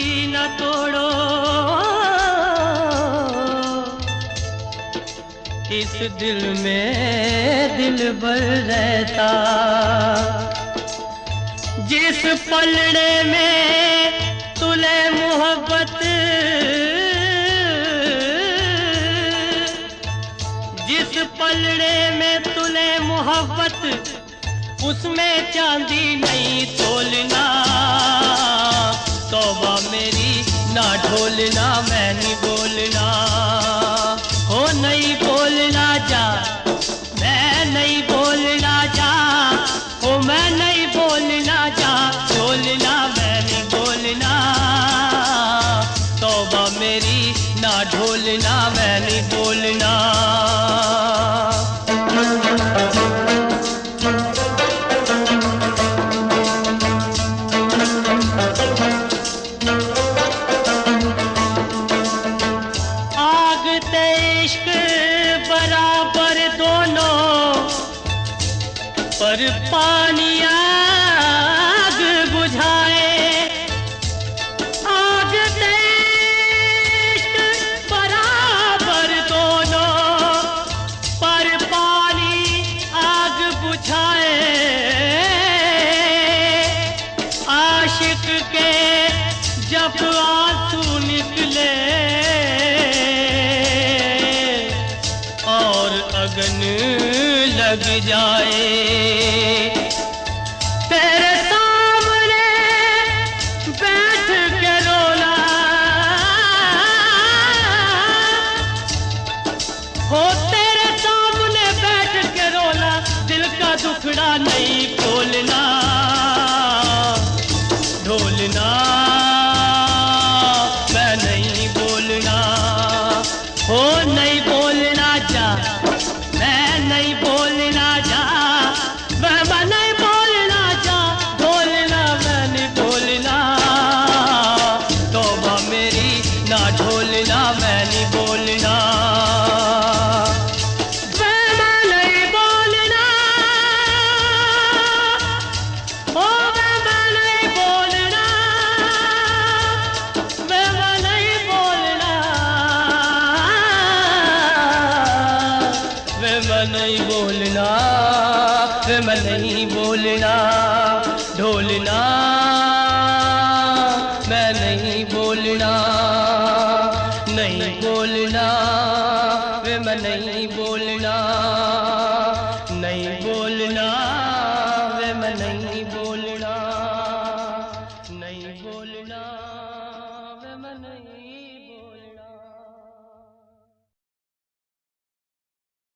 न तोड़ो, इस दिल में दिलबर रहता। जिस पलड़े में तुले मोहब्बत, जिस पलड़े में तुले मोहब्बत, उसमें चांदी नहीं तोलना। तौबा मेरी ना ढोलना, मैं नहीं बोलना, हो नहीं बोलना जा, मैं नहीं बोलना जा, हो मैं नहीं बोलना जा, ढोलना मैं नहीं बोलना। तौबा मेरी ना ढोलना, मैं नहीं बोलना। पर पानी आग बुझाए, आग इश्क बराबर दोनों, पर पानी आग बुझाए। आशिक के जब आंसू निकले और अगन लग जाए, तेरे सामने बैठ के रोना, हो तेरे सामने बैठ के रोना, दिल का दुखड़ा नहीं खोलना। ढोलना मैं नहीं बोलना, हो नहीं बोलना जा, मैं नहीं बोलना जा, मैं नहीं बोलना जा, ढोलना मैं नहीं बोलना। तौबा मेरी ना ढोलना, मैं नहीं बोलना, मैं नहीं बोलना, ओ मैं नहीं बोलना, मैं नहीं बोलना, मैं नहीं बोलना, मैं नहीं बोलना। ढोलना मैं नहीं बोलना, नहीं बोलना, मैं नहीं बोलना, नहीं बोलना।